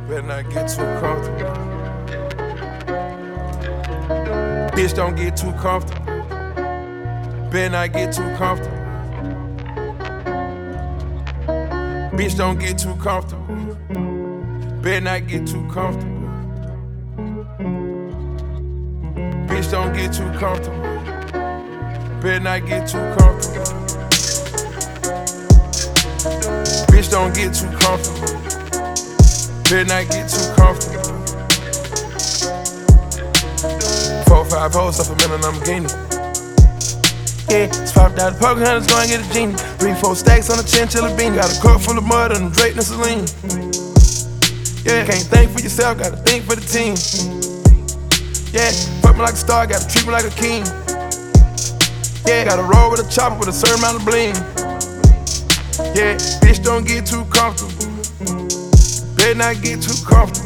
Better not get too comfortable. Bitch, don't get too comfortable. Better not get too comfortable. Bitch, don't get too comfortable. Better not get too comfortable. Bitch, don't get too comfortable. Better not get too comfortable. Bitch, don't get too comfortable. Better not get too comfortable. 4-5 hoes off a million, I'm gaining. Yeah, swapped out the poker hunters, go and get a genie. 3-4 stacks on a chinchilla beanie. Got a cup full of mud and Drake and Celine. Yeah, can't think for yourself, gotta think for the team. Yeah, fuck me like a star, gotta treat me like a king. Yeah, gotta roll with a chopper with a certain amount of bling. Yeah, bitch, don't get too comfortable. Better not get too comfortable.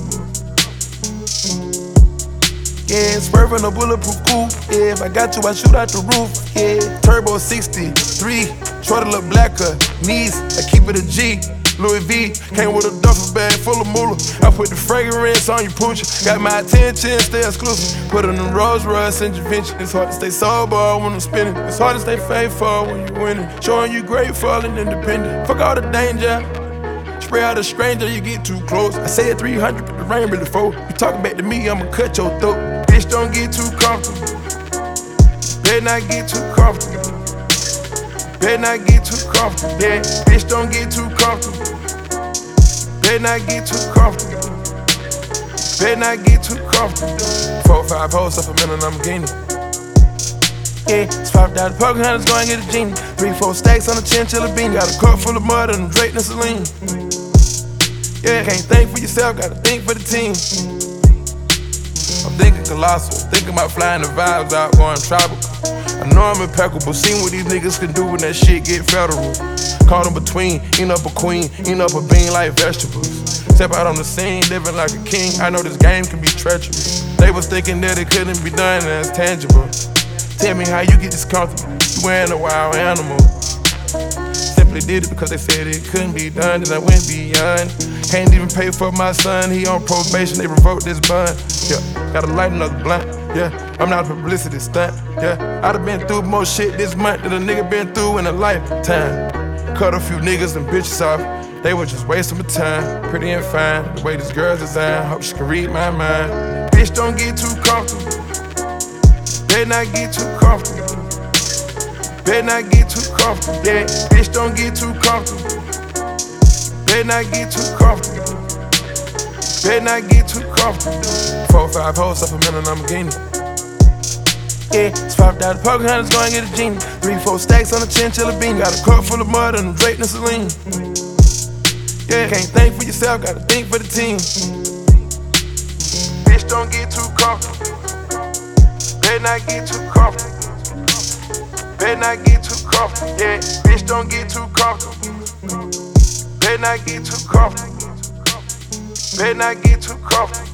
Yeah, swerving a bulletproof coupe. Yeah, if I got you, I shoot out the roof. Yeah, turbo 63, short a little blacker. Knees, I keep it a G. Louis V, came with a duffel bag full of moolah. I put the fragrance on your pooch. Got my attention, stay exclusive. Put it in Rolls Royce and Javinci. It's hard to stay sober when I'm spinning. It's hard to stay faithful when you winning. Showing you grateful and independent. Fuck all the danger. Spray out a stranger, you get too close. I said 300, but the rain really fall. You talking back to me, I'ma cut your throat. Bitch, don't get too comfortable. Better not get too comfortable. Better not get too comfortable. Yeah, bitch, don't get too comfortable. Better not get too comfortable. Better not get too comfortable. 4-5 hoes off a million, I'm gaining. Yeah, swapped out the poker hunters, go and get a genie. 3-4 stacks on a chinchilla beanie. Got a cup full of mud and Drake and Celine. Yeah, can't think for yourself, gotta think for the team. I'm thinking colossal, thinking about flying the vibes out, going tropical. I know I'm impeccable, seen what these niggas can do when that shit get federal. Caught in between, eating up a queen, eating up a bean like vegetables. Step out on the scene, living like a king. I know this game can be treacherous. They was thinking that it couldn't be done and it's tangible. Tell me how you get this comfortable, you wearing a wild animal. Simply did it because they said it couldn't be done, and I went beyond. Can't even pay for my son, he on probation, they revoked this bond. Yeah, gotta light another blunt, yeah, I'm not a publicity stunt, yeah. I done been through more shit this month than a nigga been through in a lifetime. Cut a few niggas and bitches off, they were just wasting my time. Pretty and fine, the way this girl's designed, hope she can read my mind. Bitch, don't get too comfortable. Better not get too comfortable. Better not get too comfortable. Yeah, bitch, don't get too comfortable. Better not get too comfortable. Better not get too comfortable. 4-5 hoes off a million, I'm gaining. Yeah, swapped out the poker hunters, go and get a genie. 3-4 stacks on a chinchilla beanie. Got a cup full of mud and Drake and Celine. Yeah, can't think for yourself, gotta think for the team. Bitch, don't get too comfortable. Better not get too comfortable. Better not get too comfortable. Yeah, bitch, don't get too comfortable. Better not get too comfortable. Better not get too comfortable.